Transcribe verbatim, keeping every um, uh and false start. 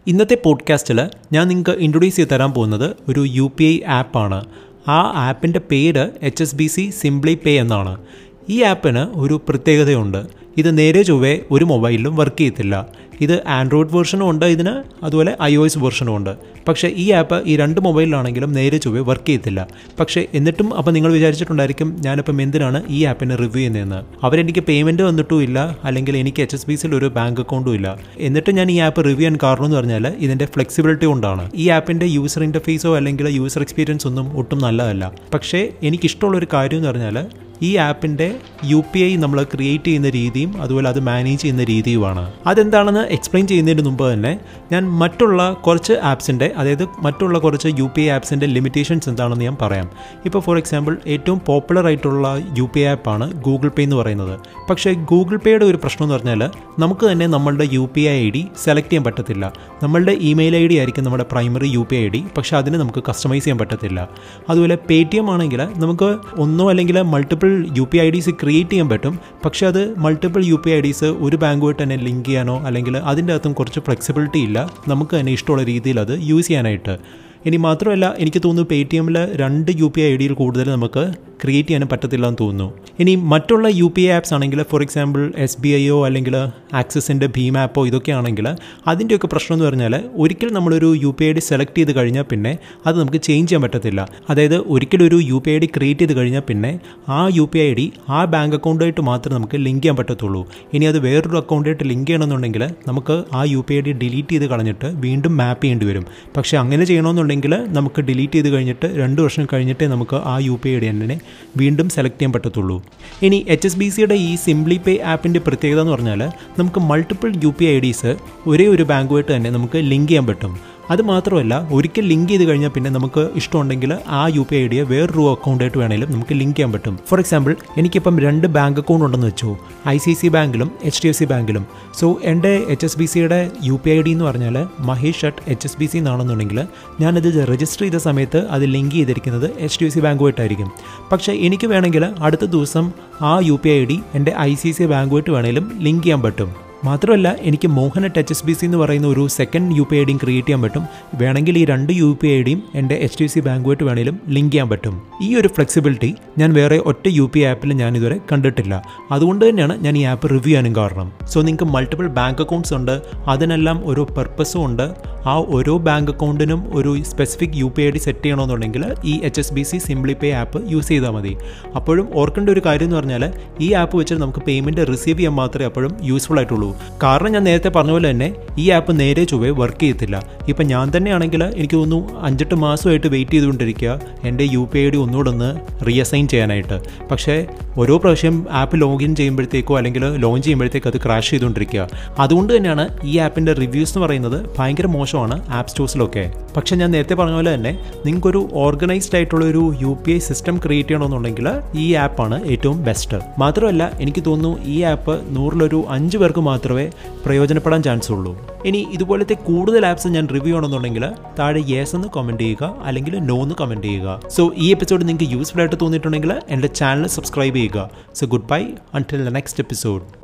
ഇന്നത്തെ പോഡ്കാസ്റ്റിൽ ഞാൻ നിങ്ങൾക്ക് ഇൻട്രൊഡ്യൂസ് ചെയ്ത് തരാൻ പോകുന്നത് ഒരു യു പി ഐ ആപ്പാണ്. ആ ആപ്പിൻ്റെ പേര് H S B C simply pay എന്നാണ്. ഈ ആപ്പിന് ഒരു പ്രത്യേകതയുണ്ട്. ഇത് നേരെ ചൊവ്വേ ഒരു മൊബൈലിലും വർക്ക് ചെയ്യത്തില്ല. ഇത് ആൻഡ്രോയിഡ് വെർഷനും ഉണ്ട് ഇതിന്, അതുപോലെ ഐ ഒ എസ് വെർഷനും ഉണ്ട്. പക്ഷേ ഈ ആപ്പ് ഈ രണ്ട് മൊബൈലിലാണെങ്കിലും നേരെ ചൊവ്വേ വർക്ക് ചെയ്യത്തില്ല. പക്ഷേ എന്നിട്ടും അപ്പോൾ നിങ്ങൾ വിചാരിച്ചിട്ടുണ്ടായിരിക്കും ഞാനിപ്പം എന്തിനാണ് ഈ ആപ്പിനെ റിവ്യൂ ചെയ്യുന്നതെന്ന്. അവരെനിക്ക് പേയ്മെൻറ്റ് വന്നിട്ടും ഇല്ല, അല്ലെങ്കിൽ എനിക്ക് എച്ച് എസ് ബി സിയിൽ ഒരു ബാങ്ക് അക്കൗണ്ടും ഇല്ല. എന്നിട്ട് ഞാൻ ഈ ആപ്പ് റിവ്യൂ ചെയ്യാൻ കാരണം എന്ന് പറഞ്ഞാൽ ഇതിൻ്റെ ഫ്ലെക്സിബിലിറ്റി കൊണ്ടാണ്. ഈ ആപ്പിൻ്റെ യൂസർ ഇൻ്റർഫേസോ അല്ലെങ്കിൽ യൂസർ എക്സ്പീരിയൻസ് ഒന്നും ഒട്ടും നല്ലതല്ല. പക്ഷേ എനിക്കിഷ്ടമുള്ളൊരു കാര്യം എന്ന് പറഞ്ഞാൽ ഈ ആപ്പിൻ്റെ യു പി ഐ നമ്മൾ ക്രിയേറ്റ് ചെയ്യുന്ന രീതിയും അതുപോലെ അത് മാനേജ് ചെയ്യുന്ന രീതിയുമാണ്. അതെന്താണെന്ന് എക്സ്പ്ലെയിൻ ചെയ്യുന്നതിന് മുമ്പ് തന്നെ ഞാൻ മറ്റുള്ള കുറച്ച് ആപ്സിൻ്റെ, അതായത് മറ്റുള്ള കുറച്ച് യു പി ഐ ആപ്സിൻ്റെ ലിമിറ്റേഷൻസ് എന്താണെന്ന് ഞാൻ പറയാം. ഇപ്പോൾ ഫോർ എക്സാമ്പിൾ ഏറ്റവും പോപ്പുലർ ആയിട്ടുള്ള യു പി ഐ ആപ്പാണ് ഗൂഗിൾ പേ എന്ന് പറയുന്നത്. പക്ഷേ ഗൂഗിൾ പേയുടെ ഒരു പ്രശ്നം എന്ന് പറഞ്ഞാൽ നമുക്ക് തന്നെ നമ്മളുടെ U P I I D select ചെയ്യാൻ പറ്റത്തില്ല. നമ്മളുടെ ഇമെയിൽ ഐ ഡി ആയിരിക്കും നമ്മുടെ primary U P I I D, പക്ഷേ അതിന് നമുക്ക് കസ്റ്റമൈസ് ചെയ്യാൻ പറ്റത്തില്ല. അതുപോലെ പേ ടി എം ആണെങ്കിൽ നമുക്ക് ഒന്നോ അല്ലെങ്കിൽ multiple U P I Ds create ചെയ്യാൻ പറ്റും. പക്ഷേ അത് multiple U P I Ds ഒരു ബാങ്കുമായിട്ട് തന്നെ ലിങ്ക് ചെയ്യാനോ അല്ലെങ്കിൽ അതിൻ്റെ അകത്തും കുറച്ച് ഫ്ലെക്സിബിലിറ്റി ഇല്ല നമുക്ക് തന്നെ ഇഷ്ടമുള്ള രീതിയിൽ അത് യൂസ് ചെയ്യാനായിട്ട്. ഇനി മാത്രമല്ല എനിക്ക് തോന്നുന്നു പേ ടി എമ്മിൽ രണ്ട് യു പി ഐ ഐ ഡിയിൽ കൂടുതൽ നമുക്ക് ക്രിയേറ്റ് ചെയ്യാനും പറ്റത്തില്ല എന്ന് തോന്നുന്നു. ഇനി മറ്റുള്ള യു പി ഐ ആപ്സ് ആണെങ്കിൽ ഫോർ എക്സാമ്പിൾ എസ് ബി ഐയോ അല്ലെങ്കിൽ ആക്സിസിൻ്റെ ഭീം ആപ്പോ ഇതൊക്കെ ആണെങ്കിൽ അതിൻ്റെയൊക്കെ പ്രശ്നം എന്ന് പറഞ്ഞാൽ ഒരിക്കൽ നമ്മളൊരു U P I D select ചെയ്ത് കഴിഞ്ഞാൽ പിന്നെ അത് നമുക്ക് ചേഞ്ച് ചെയ്യാൻ പറ്റത്തില്ല. അതായത് ഒരിക്കലൊരു U P I D create ചെയ്ത് കഴിഞ്ഞാൽ പിന്നെ ആ യു പി ഐ ഡി ആ ബാങ്ക് അക്കൗണ്ടായിട്ട് മാത്രമേ നമുക്ക് ലിങ്ക് ചെയ്യാൻ പറ്റത്തുള്ളൂ. ഇനി അത് വേറൊരു അക്കൗണ്ടായിട്ട് ലിങ്ക് ചെയ്യണമെന്നുണ്ടെങ്കിൽ നമുക്ക് ആ U P I D delete ചെയ്ത് കളഞ്ഞിട്ട് വീണ്ടും മാപ്പ് ചെയ്യേണ്ടി വരും. പക്ഷേ അങ്ങനെ ചെയ്യണമെന്നുണ്ടെങ്കിൽ നമുക്ക് ഡിലീറ്റ് ചെയ്ത് കഴിഞ്ഞിട്ട് രണ്ട് വർഷം കഴിഞ്ഞിട്ടേ നമുക്ക് ആ യു പി ഐ ഡി തന്നെ വീണ്ടും സെലക്ട് ചെയ്യാൻ പറ്റത്തുള്ളൂ. ഇനി എച്ച് എസ് ബി സിയുടെ ഈ സിംപ്ലി പേ ആപ്പിൻ്റെ പ്രത്യേകത എന്ന് പറഞ്ഞാൽ നമുക്ക് multiple U P I Ds ഒരേ ഒരു ബാങ്കുമായിട്ട് തന്നെ നമുക്ക് ലിങ്ക് ചെയ്യാൻ പറ്റും. അത് മാത്രമല്ല ഒരിക്കൽ ലിങ്ക് ചെയ്ത് കഴിഞ്ഞാൽ പിന്നെ നമുക്ക് ഇഷ്ടമുണ്ടെങ്കിൽ ആ യു പി ഐ ഡിയെ വേറൊരു അക്കൗണ്ടായിട്ട് വേണമെങ്കിലും നമുക്ക് ലിങ്ക് ചെയ്യാൻ പറ്റും. ഫോർ എക്സാമ്പിൾ എനിക്കിപ്പം രണ്ട് ബാങ്ക് അക്കൗണ്ട് ഉണ്ടെന്ന് വെച്ചു, ഐ സി ഐ സി ബാങ്കിലും എച്ച് ഡി എഫ് സി ബാങ്കിലും. സോ എൻ്റെ എച്ച് എസ് ബി സിയുടെ യു പി ഐ ഡി എന്ന് പറഞ്ഞാൽ Mahesh at H S B C എന്നാണെന്നുണ്ടെങ്കിൽ ഞാനത് രജിസ്റ്റർ ചെയ്ത സമയത്ത് അത് ലിങ്ക് ചെയ്തിരിക്കുന്നത് എച്ച് ഡി എഫ് സി ബാങ്കുമായിട്ടായിരിക്കും. പക്ഷേ എനിക്ക് വേണമെങ്കിൽ അടുത്ത ദിവസം ആ യു പി ഐ ഡി എൻ്റെ ഐ സി ഐ സി ബാങ്കുമായിട്ട് വേണമെങ്കിലും ലിങ്ക് ചെയ്യാൻ പറ്റും. മാത്രമല്ല എനിക്ക് Mohan at H S B C എന്ന് പറയുന്ന ഒരു സെക്കൻഡ് യു പി ഐ ഡിയും ക്രിയേറ്റ് ചെയ്യാൻ പറ്റും. വേണമെങ്കിൽ ഈ രണ്ട് യു പി ഐ ഡിയും എൻ്റെ എച്ച് ഡി എഫ് സി ബാങ്കുമായിട്ട് വേണമെങ്കിലും ലിങ്ക് ചെയ്യാൻ പറ്റും. ഈ ഒരു ഫ്ലെക്സിബിലിറ്റി ഞാൻ വേറെ ഒറ്റ യു പി ഐ ആപ്പിൽ ഞാൻ ഇതുവരെ കണ്ടിട്ടില്ല. അതുകൊണ്ട് തന്നെയാണ് ഞാൻ ഈ ആപ്പ് റിവ്യൂ ചെയ്യാനും കാരണം. സോ നിങ്ങൾക്ക് മൾട്ടിപ്പിൾ ബാങ്ക് അക്കൗണ്ട്സ് ഉണ്ട്, അതിനെല്ലാം ഒരു പർപ്പസും ഉണ്ട്. ആ ഓരോ ബാങ്ക് അക്കൗണ്ടിനും ഒരു specific U P I D set ചെയ്യണമെന്നുണ്ടെങ്കിൽ ഈ H S B C simply pay app use ചെയ്താൽ മതി. അപ്പോഴും ഓർക്കേണ്ട ഒരു കാര്യം എന്ന് പറഞ്ഞാൽ ഈ ആപ്പ് വെച്ച് നമുക്ക് പേയ്മെൻറ്റ് റിസീവ് ചെയ്യാൻ മാത്രമേ അപ്പോഴും യൂസ്ഫുൾ ആയിട്ടുള്ളൂ. കാരണം ഞാൻ നേരത്തെ പറഞ്ഞ പോലെ തന്നെ ഈ ആപ്പ് നേരെ ചൊവ്വേ വർക്ക് ചെയ്യത്തില്ല. ഇപ്പം ഞാൻ തന്നെയാണെങ്കിൽ എനിക്ക് തോന്നുന്നു അഞ്ചെട്ട് മാസമായിട്ട് വെയിറ്റ് ചെയ്തുകൊണ്ടിരിക്കുക എൻ്റെ യു പി ഐ ഡി ഒന്നുകൂടെ ഒന്ന് റീഅസൈൻ ചെയ്യാനായിട്ട്. പക്ഷേ ഓരോ പ്രാവശ്യം ആപ്പ് ലോഗിൻ ചെയ്യുമ്പോഴത്തേക്കോ അല്ലെങ്കിൽ ലോഞ്ച് ചെയ്യുമ്പോഴത്തേക്കോ അത് ക്രാഷ് ചെയ്തുകൊണ്ടിരിക്കുക. അതുകൊണ്ട് തന്നെയാണ് ഈ ആപ്പിൻ്റെ റിവ്യൂസ് എന്ന് പറയുന്നത് ഭയങ്കര മോശമാണ് ആപ്പ് സ്റ്റോഴ്സിലൊക്കെ. പക്ഷേ ഞാൻ നേരത്തെ പറഞ്ഞ പോലെ തന്നെ നിങ്ങൾക്കൊരു ഓർഗനൈസ്ഡ് ആയിട്ടുള്ള ഒരു U P I system create ചെയ്യണമെന്നുണ്ടെങ്കിൽ ഈ ആപ്പാണ് ഏറ്റവും ബെസ്റ്റ്. മാത്രമല്ല എനിക്ക് തോന്നുന്നു ഈ ആപ്പ് നൂറിലൊരു അഞ്ച് പേർക്ക് മാത്രമേ പ്രയോജനപ്പെടാൻ ചാൻസ് ഉള്ളൂ. ഇനി ഇതുപോലത്തെ കൂടുതൽ ആപ്സ് ഞാൻ റിവ്യൂ ചെയ്യണമെന്നുണ്ടെങ്കിൽ താഴെ യെസ് എന്ന് കമൻറ്റ് ചെയ്യുക അല്ലെങ്കിൽ നോ എന്ന് കമൻറ്റ് ചെയ്യുക. സോ ഈ എപ്പിസോഡ് നിങ്ങൾക്ക് യൂസ്ഫുൾ ആയിട്ട് തോന്നിയിട്ടുണ്ടെങ്കിൽ എൻ്റെ ചാനൽ സബ്സ്ക്രൈബ് ചെയ്യുക. So goodbye until the next episode.